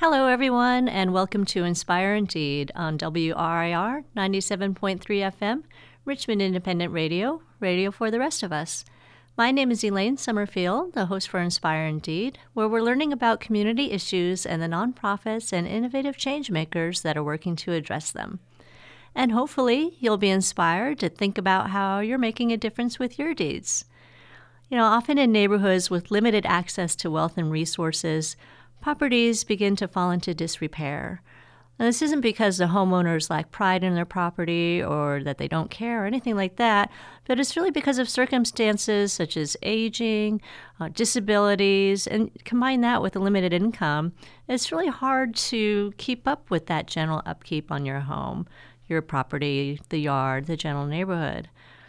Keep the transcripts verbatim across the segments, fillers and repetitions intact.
Hello, everyone, and welcome to Inspire Indeed on W R I R ninety-seven point three F M, Richmond Independent Radio, radio for the rest of us. My name is Elaine Summerfield, the host for Inspire Indeed, where we're learning about community issues and the nonprofits and innovative change makers that are working to address them. And hopefully, you'll be inspired to think about how you're making a difference with your deeds. You know, often in neighborhoods with limited access to wealth and resources, properties begin to fall into disrepair. And this isn't because the homeowners lack pride in their property or that they don't care or anything like that, but it's really because of circumstances such as aging, uh, disabilities, and combine that with a limited income, it's really hard to keep up with that general upkeep on your home, your property, the yard, the general neighborhood.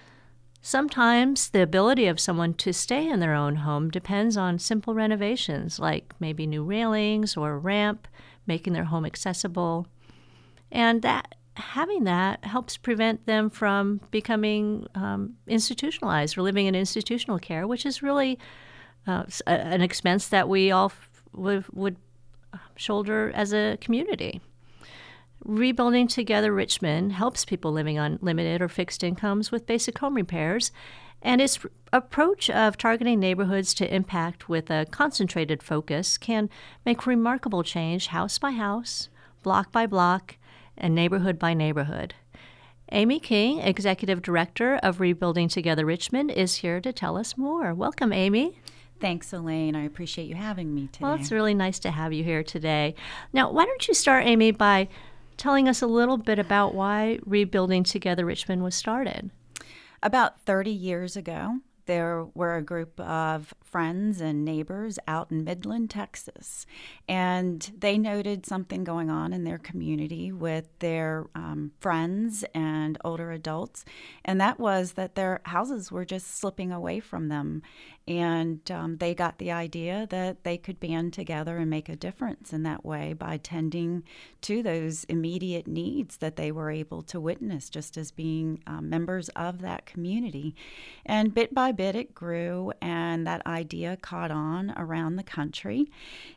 Sometimes the ability of someone to stay in their own home depends on simple renovations, like maybe new railings or a ramp, making their home accessible. And that having that helps prevent them from becoming um, institutionalized or living in institutional care, which is really uh, an expense that we all f- would, would shoulder as a community. Rebuilding Together Richmond helps people living on limited or fixed incomes with basic home repairs, and its approach of targeting neighborhoods to impact with a concentrated focus can make remarkable change house by house, block by block, and neighborhood by neighborhood. Amy King, Executive Director of Rebuilding Together Richmond, is here to tell us more. Welcome, Amy. Thanks, Elaine. I appreciate you having me today. Well, it's really nice to have you here today. Now, why don't you start, Amy, by telling us a little bit about why Rebuilding Together Richmond was started. About thirty years ago, there were a group of friends and neighbors out in Midland, Texas, and they noted something going on in their community with their um, friends and older adults, and that was that their houses were just slipping away from them. And um, they got the idea that they could band together and make a difference in that way by tending to those immediate needs that they were able to witness just as being um, members of that community. And bit by bit it grew, and that idea caught on around the country.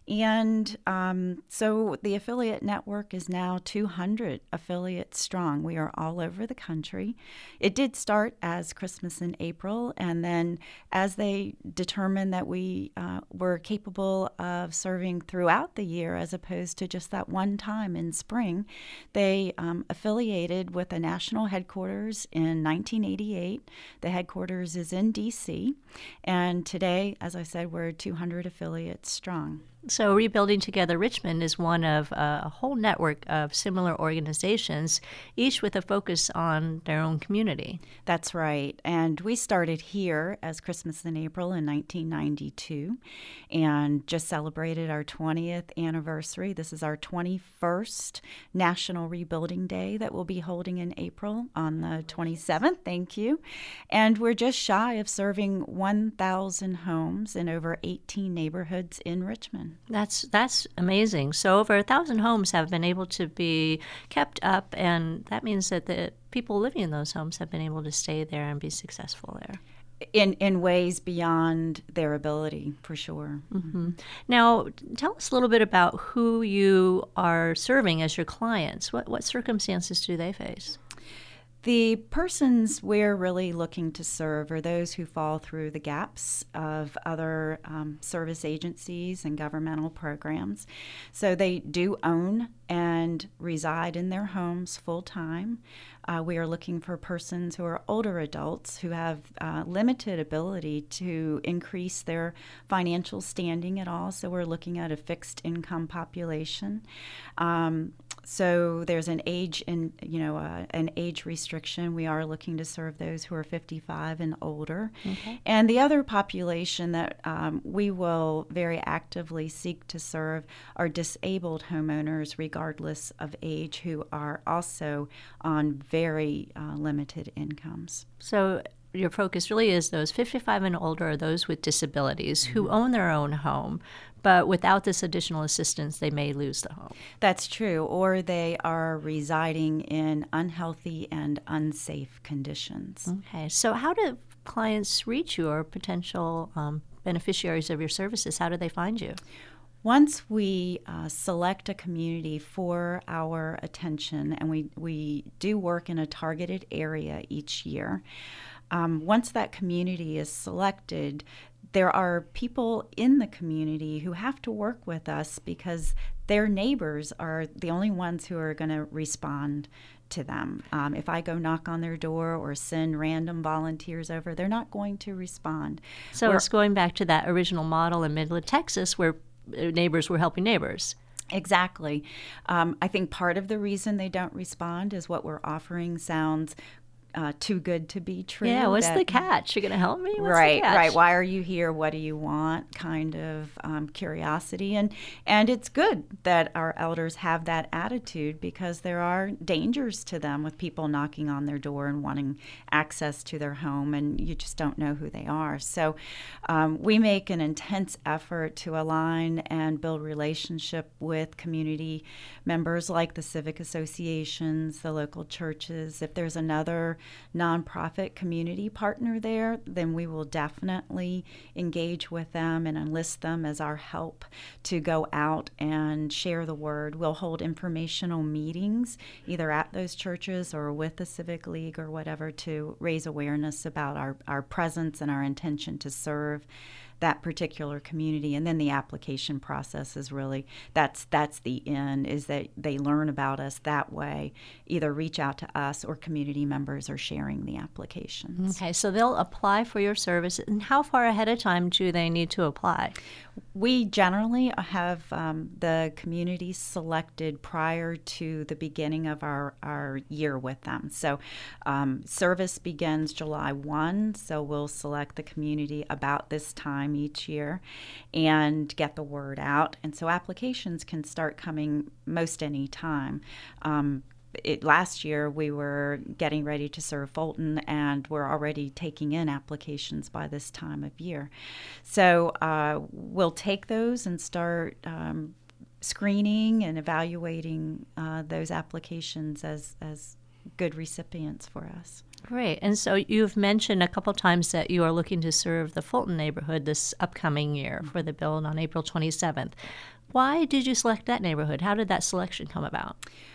And um, so the affiliate network is now two hundred affiliates strong. We are all over the country. It did start as Christmas in April, and then as they determined that we uh, were capable of serving throughout the year as opposed to just that one time in spring, they um, affiliated with a national headquarters in nineteen eighty-eight. The headquarters is in D C, and today, as I said, we're two hundred affiliates strong. So Rebuilding Together Richmond is one of uh, a whole network of similar organizations, each with a focus on their own community. That's right. And we started here as Christmas in April in nineteen ninety-two and just celebrated our twentieth anniversary. This is our twenty-first National Rebuilding Day that we'll be holding in April on the twenty-seventh. Thank you. And we're just shy of serving one thousand homes in over eighteen neighborhoods in Richmond. That's that's amazing. So over a thousand homes have been able to be kept up, and that means that the people living in those homes have been able to stay there and be successful there. In in ways beyond their ability, for sure. Mm-hmm. Now, tell us a little bit about who you are serving as your clients. What what circumstances do they face? The persons we're really looking to serve are those who fall through the gaps of other um, service agencies and governmental programs. So they do own and reside in their homes full time. Uh, we are looking for persons who are older adults who have uh, limited ability to increase their financial standing at all. So we're looking at a fixed income population. Um, So there's an age in you know uh, an age restriction. We are looking to serve those who are fifty-five and older, Okay. and the other population that um, we will very actively seek to serve are disabled homeowners, regardless of age, who are also on very uh, limited incomes. So your focus really is those fifty-five and older, or those with disabilities mm-hmm. who own their own home, but without this additional assistance, they may lose the home. That's true, or they are residing in unhealthy and unsafe conditions. Okay, so how do clients reach you, or potential um, beneficiaries of your services? How do they find you? Once we uh, select a community for our attention, and we, we do work in a targeted area each year, um, once that community is selected, there are people in the community who have to work with us because their neighbors are the only ones who are going to respond to them. Um, if I go knock on their door or send random volunteers over, they're not going to respond. So We're, it's going back to that original model in Midland, Texas, where neighbors were helping neighbors. Exactly. Um, I think part of the reason they don't respond is what we're offering sounds Uh, too good to be true. Yeah, what's that, the catch? You're going to help me? What's right, the catch? right. Why are you here? What do you want? Kind of um, curiosity. And, and it's good that our elders have that attitude because there are dangers to them with people knocking on their door and wanting access to their home, and you just don't know who they are. So um, we make an intense effort to align and build relationship with community members like the civic associations, the local churches. If there's another nonprofit community partner there, then we will definitely engage with them and enlist them as our help to go out and share the word. We'll hold informational meetings either at those churches or with the Civic League or whatever to raise awareness about our, our presence and our intention to serve that particular community. And then the application process is really, that's that's the end, is that they learn about us that way, either reach out to us or community members are sharing the applications. Okay, so they'll apply for your service. And how far ahead of time do they need to apply? We generally have um, the community selected prior to the beginning of our, our year with them. So um, service begins July first, so we'll select the community about this time each year and get the word out. And so applications can start coming most any time. Um, It, last year, we were getting ready to serve Fulton, and we're already taking in applications by this time of year. So uh, we'll take those and start um, screening and evaluating uh, those applications as, as good recipients for us. Great. And so you've mentioned a couple times that you are looking to serve the Fulton neighborhood this upcoming year for the build on April twenty-seventh. Why did you select that neighborhood? How did that selection come about?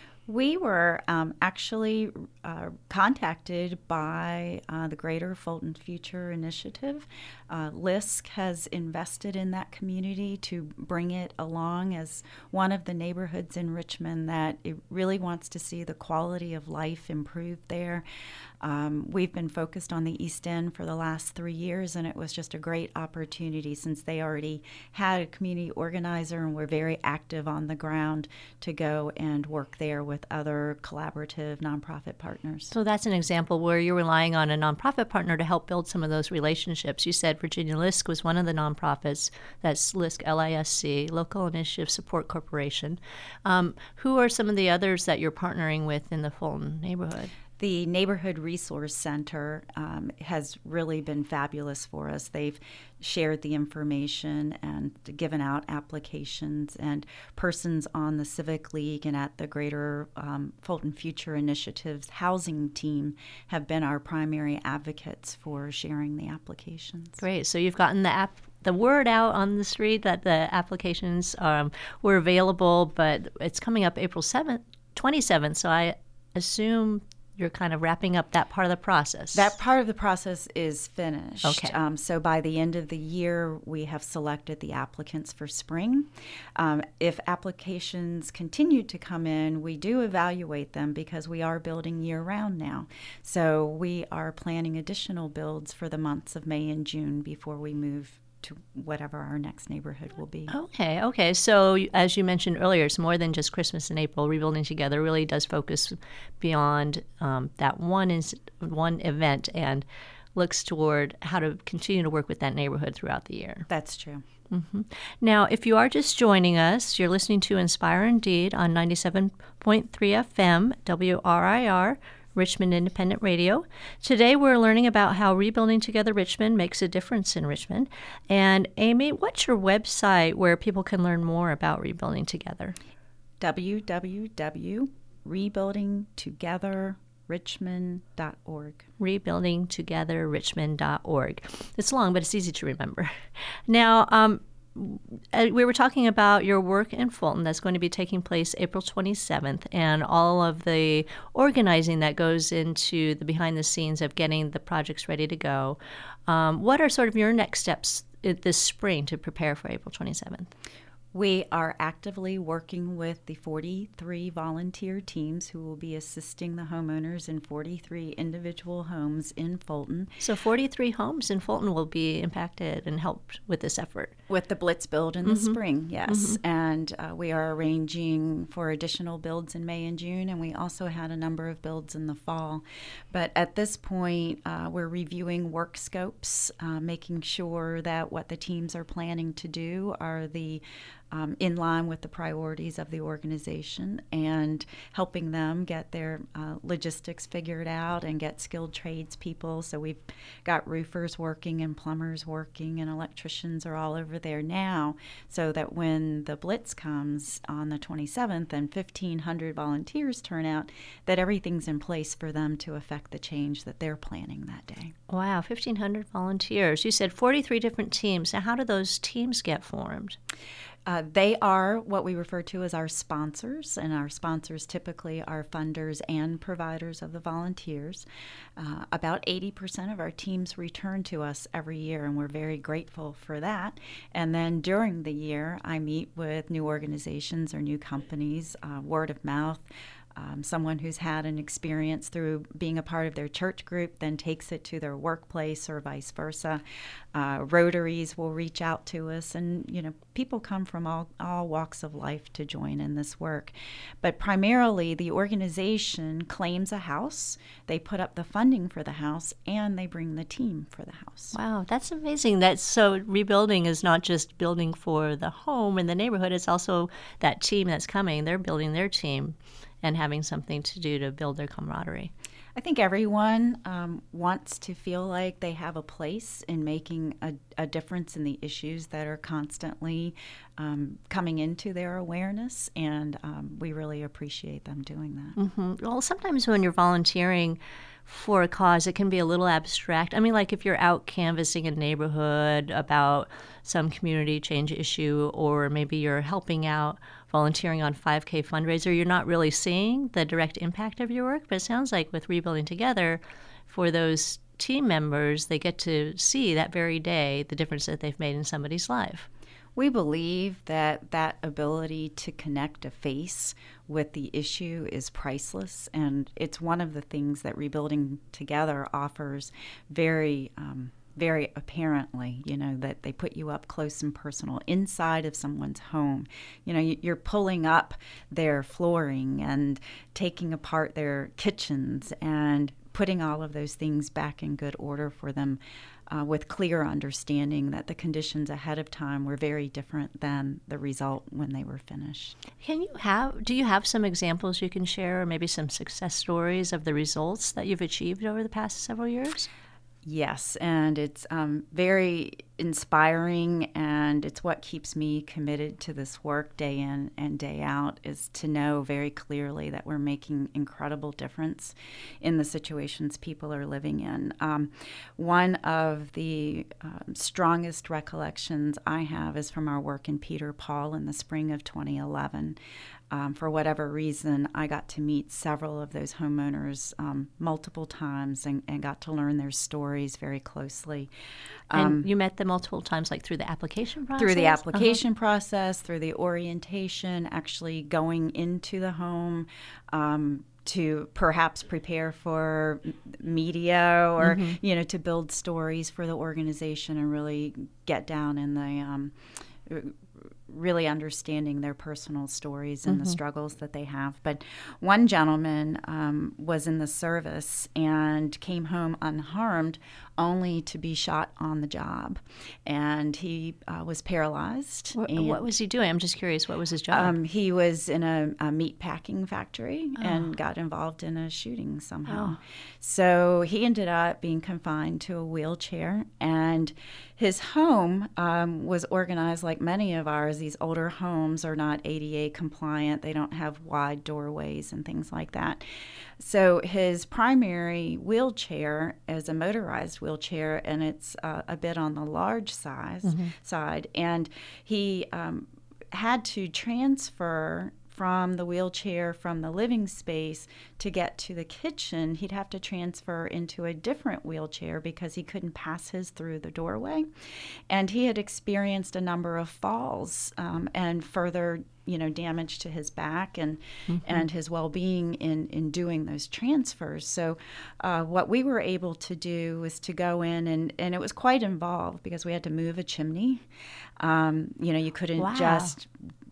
We were um, actually uh, contacted by uh, the Greater Fulton Future Initiative. Uh, L I S C has invested in that community to bring it along as one of the neighborhoods in Richmond that it really wants to see the quality of life improve there. Um, we've been focused on the East End for the last three years, and it was just a great opportunity since they already had a community organizer and were very active on the ground to go and work there with other collaborative nonprofit partners. So that's an example where you're relying on a nonprofit partner to help build some of those relationships. You said Virginia L I S C was one of the nonprofits. That's L I S C, L I S C, Local Initiative Support Corporation. Um, who are some of the others that you're partnering with in the Fulton neighborhood? The Neighborhood Resource Center um, has really been fabulous for us. They've shared the information and given out applications, and persons on the Civic League and at the Greater um, Fulton Future Initiative's housing team have been our primary advocates for sharing the applications. Great. So you've gotten the app. the word out on the street that the applications um, were available, but it's coming up April seventh, twenty-seventh, so I assume you're kind of wrapping up that part of the process. That part of the process is finished. Okay. Um, so by the end of the year, we have selected the applicants for spring. Um, if applications continue to come in, we do evaluate them because we are building year-round now. So we are planning additional builds for the months of May and June before we move to whatever our next neighborhood will be. Okay, okay. So as you mentioned earlier, it's more than just Christmas and April. Rebuilding Together really does focus beyond um, that one is one event and looks toward how to continue to work with that neighborhood throughout the year. That's true. Mm-hmm. Now, if you are just joining us, you're listening to Inspire Indeed on ninety-seven point three F M, W R I R, Richmond Independent Radio. Today we're learning about how Rebuilding Together Richmond makes a difference in Richmond. And Amy, what's your website where people can learn more about Rebuilding Together? w w w dot rebuilding together richmond dot org. rebuilding together richmond dot org. It's long, but it's easy to remember. Now, um, uh, we were talking about your work in Fulton that's going to be taking place April twenty-seventh, and all of the organizing that goes into the behind the scenes of getting the projects ready to go. Um, what are sort of your next steps this spring to prepare for April twenty-seventh? We are actively working with the forty-three volunteer teams who will be assisting the homeowners in forty-three individual homes in Fulton. So forty-three homes in Fulton will be impacted and helped with this effort. With the Blitz build in the Mm-hmm. spring, yes. Mm-hmm. And uh, we are arranging for additional builds in May and June, and we also had a number of builds in the fall. But at this point, uh, we're reviewing work scopes, uh, making sure that what the teams are planning to do are the Um, in line with the priorities of the organization, and helping them get their uh, logistics figured out and get skilled tradespeople. So we've got roofers working and plumbers working and electricians are all over there now, so that when the Blitz comes on the twenty-seventh and fifteen hundred volunteers turn out, that everything's in place for them to affect the change that they're planning that day. Wow, fifteen hundred volunteers. You said forty-three different teams. Now, how do those teams get formed? Uh, they are what we refer to as our sponsors, and our sponsors typically are funders and providers of the volunteers. Uh, about eighty percent of our teams return to us every year, and we're very grateful for that. And then during the year, I meet with new organizations or new companies, uh, word of mouth. Um, someone who's had an experience through being a part of their church group then takes it to their workplace or vice versa. Uh, Rotaries will reach out to us, and you know, people come from all, all walks of life to join in this work. But primarily, the organization claims a house, they put up the funding for the house, and they bring the team for the house. Wow, that's amazing. That's so rebuilding is not just building for the home and the neighborhood, it's also that team that's coming. They're building their team and having something to do to build their camaraderie. I think everyone um, wants to feel like they have a place in making a, a difference in the issues that are constantly um, coming into their awareness, and um, we really appreciate them doing that. Mm-hmm. Well, sometimes when you're volunteering for a cause, it can be a little abstract. I mean, like if you're out canvassing a neighborhood about some community change issue, or maybe you're helping out volunteering on five K fundraiser, you're not really seeing the direct impact of your work. But it sounds like with Rebuilding Together, for those team members, they get to see that very day the difference that they've made in somebody's life. We believe that that ability to connect a face with the issue is priceless, and it's one of the things that Rebuilding Together offers very um, very apparently, you know, that they put you up close and personal inside of someone's home. You know, you're pulling up their flooring and taking apart their kitchens and putting all of those things back in good order for them, uh, with clear understanding that the conditions ahead of time were very different than the result when they were finished. Can you have, do you have some examples you can share, or maybe some success stories of the results that you've achieved over the past several years? Yes, and it's um, very inspiring, and it's what keeps me committed to this work day in and day out, is to know very clearly that we're making incredible difference in the situations people are living in. Um, one of the um, strongest recollections I have is from our work in Peter Paul in the spring of twenty eleven. Um, for whatever reason, I got to meet several of those homeowners um, multiple times and, and got to learn their stories very closely. Um, and you met them multiple times, like through the application process? Through the application uh-huh. process, through the orientation, actually going into the home, um, to perhaps prepare for media or, mm-hmm. you know, to build stories for the organization and really get down in the um, really understanding their personal stories and mm-hmm. the struggles that they have. But one gentleman um, was in the service and came home unharmed, only to be shot on the job. And he uh, was paralyzed. What, and, what was he doing? I'm just curious. What was his job? Um, he was in a, a meat packing factory oh. and got involved in a shooting somehow. Oh. So he ended up being confined to a wheelchair, and his home um, was organized like many of ours. These older homes are not A D A compliant. They don't have wide doorways and things like that. So his primary wheelchair is a motorized wheelchair, and it's uh, a bit on the large size mm-hmm. side. And he um, had to transfer from the wheelchair from the living space to get to the kitchen. He'd have to transfer into a different wheelchair because he couldn't pass his through the doorway. And he had experienced a number of falls um, and further you know, damage to his back and mm-hmm. and his well-being in, in doing those transfers. So uh, what we were able to do was to go in, and, and it was quite involved because we had to move a chimney. Um, you know, you couldn't wow. just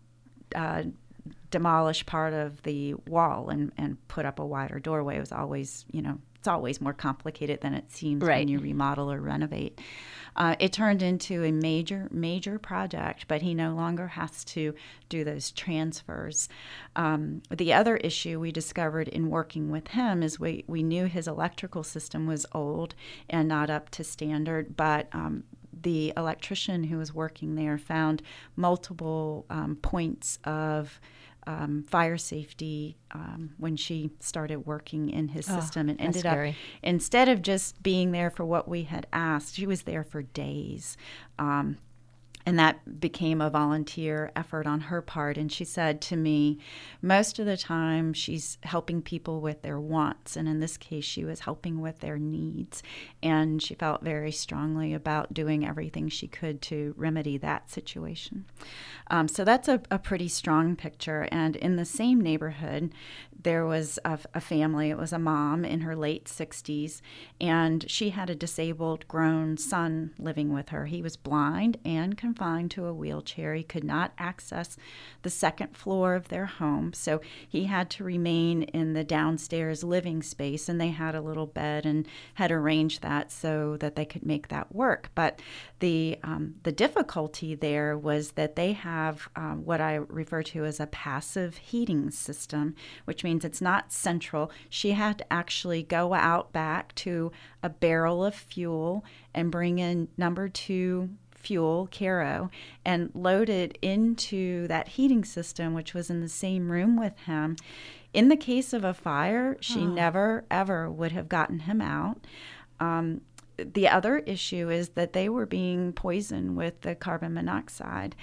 uh, demolish part of the wall and, and put up a wider doorway. It was always, you know, it's always more complicated than it seems right. when you remodel or renovate. Uh, it turned into a major, major project, but he no longer has to do those transfers. Um, the other issue we discovered in working with him is we, we knew his electrical system was old and not up to standard, but um, the electrician who was working there found multiple um, points of Um, fire safety um, when she started working in his oh, system, and ended scary. up, instead of just being there for what we had asked, she was there for days. Um, and that became a volunteer effort on her part. And she said to me, most of the time she's helping people with their wants. And in this case, she was helping with their needs. And she felt very strongly about doing everything she could to remedy that situation. Um, so that's a, a pretty strong picture. And in the same neighborhood, there was a, a family. It was a mom in her late sixties, and she had a disabled grown son living with her. He was blind and confined to a wheelchair. He could not access the second floor of their home, so he had to remain in the downstairs living space, and they had a little bed and had arranged that so that they could make that work. But the um, the difficulty there was that they have um, what I refer to as a passive heating system, which means it's not central. She had to actually go out back to a barrel of fuel and bring in number two fuel, Caro, and load it into that heating system, which was in the same room with him. In the case of a fire, she oh. never, ever would have gotten him out. Um, the other issue is that they were being poisoned with the carbon monoxide.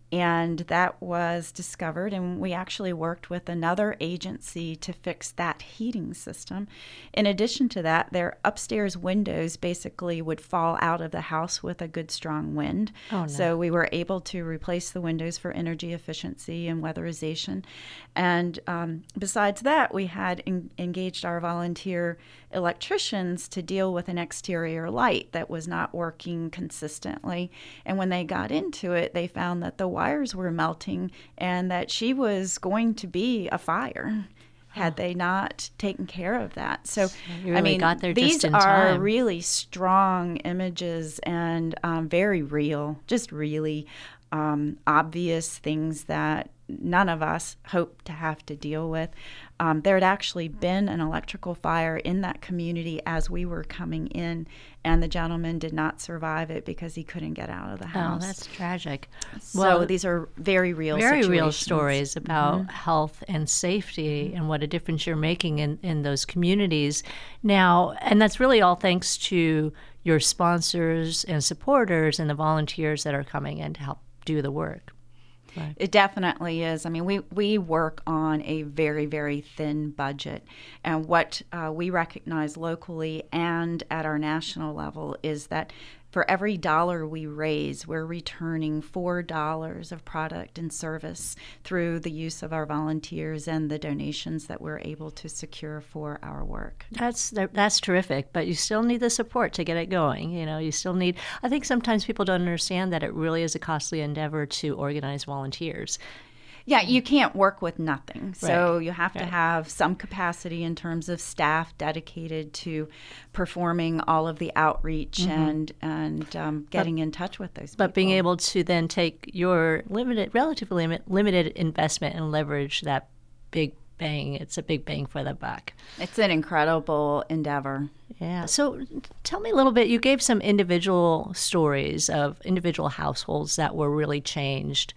And that was discovered, and we actually worked with another agency to fix that heating system. In addition to that, their upstairs windows basically would fall out of the house with a good strong wind. Oh, no. So we were able to replace the windows for energy efficiency and weatherization. And um, besides that, we had en- engaged our volunteer electricians to deal with an exterior light that was not working consistently. And when they got into it, they found that the wires were melting and that she was going to be a fire had they not taken care of that. So, you really I mean, got there these just in are time. really strong images and um, very real, just really um, obvious things that none of us hope to have to deal with. Um, there had actually been an electrical fire in that community as we were coming in, and the gentleman did not survive it because he couldn't get out of the house. Oh, that's tragic. So well, these are very real very situations. real stories about mm-hmm. health and safety mm-hmm. and what a difference you're making in, in those communities. Now, and that's really all thanks to your sponsors and supporters and the volunteers that are coming in to help do the work. Right. It definitely is. I mean, we, we work on a very, very thin budget. And what uh, we recognize locally and at our national level is that for every dollar we raise, we're returning four dollars of product and service through the use of our volunteers and the donations that we're able to secure for our work. That's that's terrific, but you still need the support to get it going. You know, you still need, I think sometimes people don't understand that it really is a costly endeavor to organize volunteers. Yeah, you can't work with nothing. So Right. you have to Right. have some capacity in terms of staff dedicated to performing all of the outreach mm-hmm. and and um, getting but, in touch with those people. But being able to then take your limited, relatively limit, limited investment and leverage that big bang. It's a big bang for the buck. It's an incredible endeavor. Yeah. So tell me a little bit. You gave some individual stories of individual households that were really changed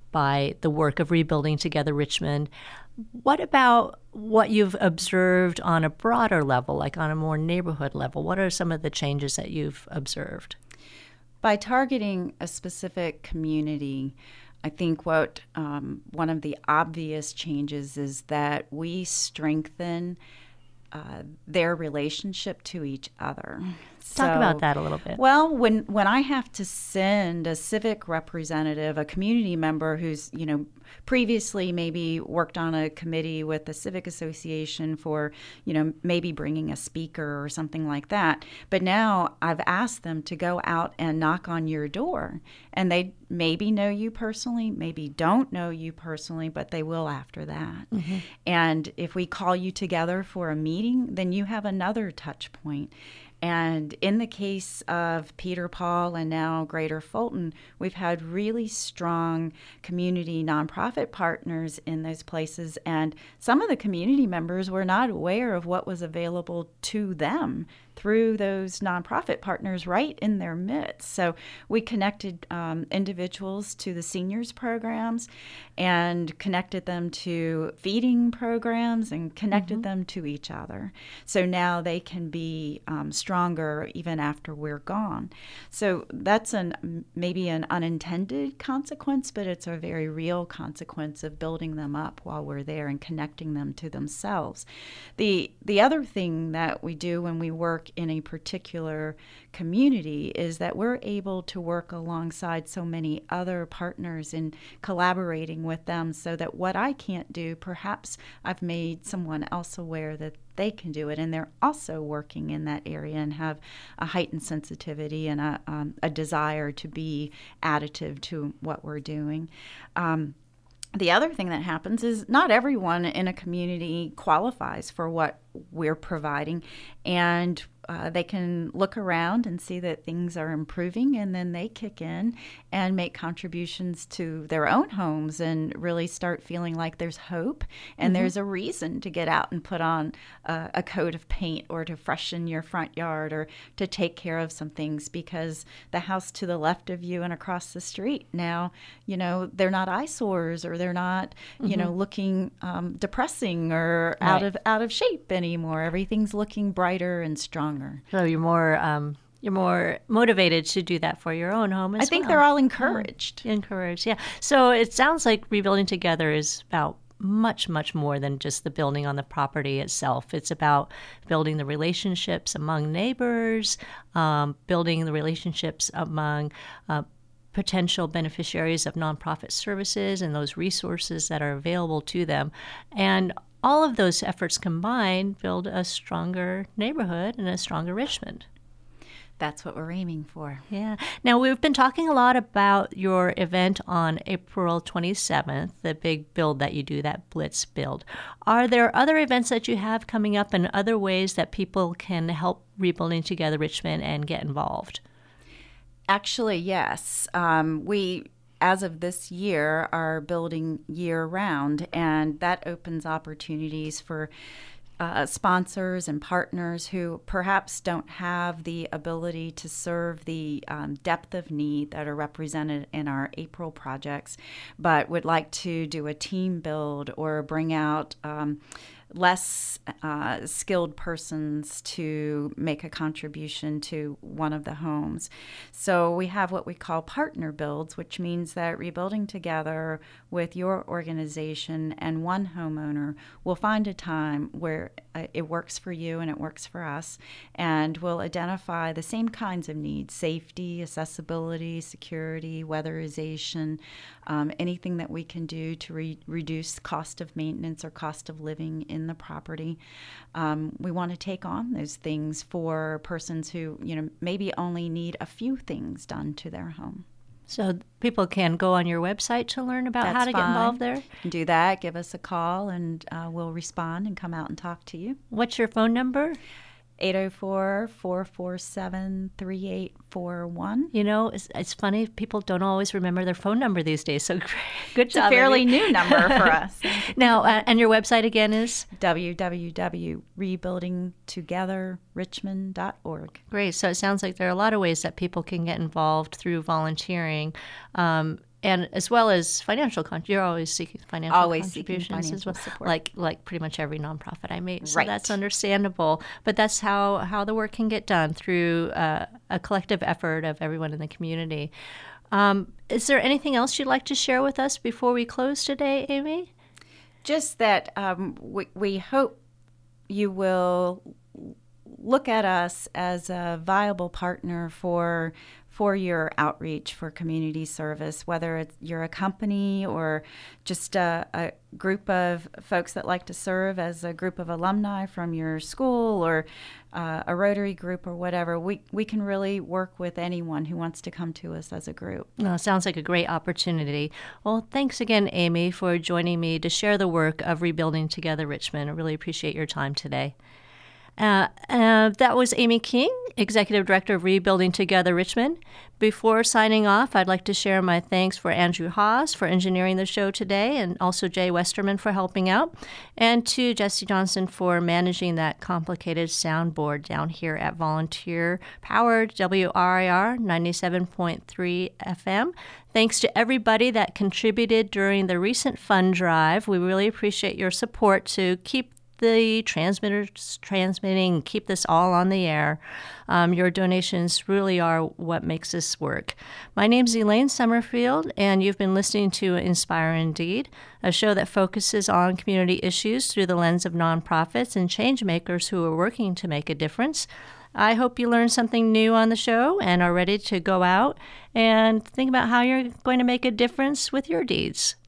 by the work of Rebuilding Together Richmond. What about what you've observed on a broader level, like on a more neighborhood level? What are some of the changes that you've observed? By targeting a specific community, I think what um, one of the obvious changes is that we strengthen uh, their relationship to each other. Talk so, about that a little bit. Well, when when I have to send a civic representative, a community member who's, you know, previously maybe worked on a committee with a civic association for, you know, maybe bringing a speaker or something like that, but now I've asked them to go out and knock on your door, and they maybe know you personally, maybe don't know you personally, but they will after that. Mm-hmm. And if we call you together for a meeting, then you have another touch point. And in the case of Peter Paul and now Greater Fulton, we've had really strong community nonprofit partners in those places. And some of the community members were not aware of what was available to them through those nonprofit partners right in their midst. So we connected um, individuals to the seniors programs and connected them to feeding programs and connected mm-hmm. them to each other. So now they can be um, stronger even after we're gone. So that's an maybe an unintended consequence, but it's a very real consequence of building them up while we're there and connecting them to themselves. The the other thing that we do when we work in a particular community is that we're able to work alongside so many other partners in collaborating with them so that what I can't do, perhaps I've made someone else aware that they can do it, and they're also working in that area and have a heightened sensitivity and a, um, a desire to be additive to what we're doing. Um, The other thing that happens is not everyone in a community qualifies for what we're providing, and uh, they can look around and see that things are improving, and then they kick in and make contributions to their own homes and really start feeling like there's hope and mm-hmm. there's a reason to get out and put on a, a coat of paint or to freshen your front yard or to take care of some things, because the house to the left of you and across the street now, you know, they're not eyesores or they're not, mm-hmm. you know, looking um, depressing or right. out of out of shape anymore. Everything's looking brighter and stronger. So you're more um, you're more motivated to do that for your own home as well. I think well. They're all encouraged. Yeah. Encouraged, yeah. So it sounds like Rebuilding Together is about much, much more than just the building on the property itself. It's about building the relationships among neighbors, um, building the relationships among uh, potential beneficiaries of nonprofit services and those resources that are available to them. And all of those efforts combined build a stronger neighborhood and a stronger Richmond. That's what we're aiming for. Yeah. Now, we've been talking a lot about your event on April twenty-seventh, the big build that you do, that Blitz build. Are there other events that you have coming up and other ways that people can help Rebuilding Together Richmond and get involved? Actually, yes. Um, we, as of this year, are building year-round, and that opens opportunities for Uh, sponsors and partners who perhaps don't have the ability to serve the um, depth of need that are represented in our April projects, but would like to do a team build or bring out um, less uh, skilled persons to make a contribution to one of the homes. So we have what we call partner builds, which means that Rebuilding Together with your organization and one homeowner will find a time where uh, it works for you and it works for us, and we'll identify the same kinds of needs: safety, accessibility, security, weatherization, um, anything that we can do to re- reduce cost of maintenance or cost of living in the property. Um, we want to take on those things for persons who, you know, maybe only need a few things done to their home. So people can go on your website to learn about That's how to fine. get involved there? Do that. Give us a call, and uh, we'll respond and come out and talk to you. What's your phone number? eight oh four, four four seven, three eight four one. You know, it's, it's funny. People don't always remember their phone number these days. So good it's job. It's a fairly Amy. new number for us. Now, uh, and your website again is? w w w dot rebuilding together richmond dot org. Great. So it sounds like there are a lot of ways that people can get involved through volunteering. Um, And as well as financial contributions, you're always seeking financial always contributions seeking financial as well, support. like like pretty much every nonprofit I meet. So right. that's understandable. But that's how, how the work can get done, through uh, a collective effort of everyone in the community. Um, is there anything else you'd like to share with us before we close today, Amy? Just that um, we, we hope you will look at us as a viable partner for for your outreach, for community service, whether it's you're a company or just a, a group of folks that like to serve as a group of alumni from your school, or uh, a Rotary group or whatever. We, we can really work with anyone who wants to come to us as a group. No, it sounds like a great opportunity. Well, thanks again, Amy, for joining me to share the work of Rebuilding Together Richmond. I really appreciate your time today. Uh, uh, that was Amy King, Executive Director of Rebuilding Together Richmond. Before signing off, I'd like to share my thanks for Andrew Haas for engineering the show today, and also Jay Westerman for helping out, and to Jesse Johnson for managing that complicated soundboard down here at volunteer-powered W R I R ninety-seven point three F M. Thanks to everybody that contributed during the recent fund drive. We really appreciate your support to keep the transmitters transmitting, keep this all on the air. Um, your donations really are what makes this work. My name's Elaine Summerfield, and you've been listening to Inspire Indeed, a show that focuses on community issues through the lens of nonprofits and change makers who are working to make a difference. I hope you learned something new on the show and are ready to go out and think about how you're going to make a difference with your deeds.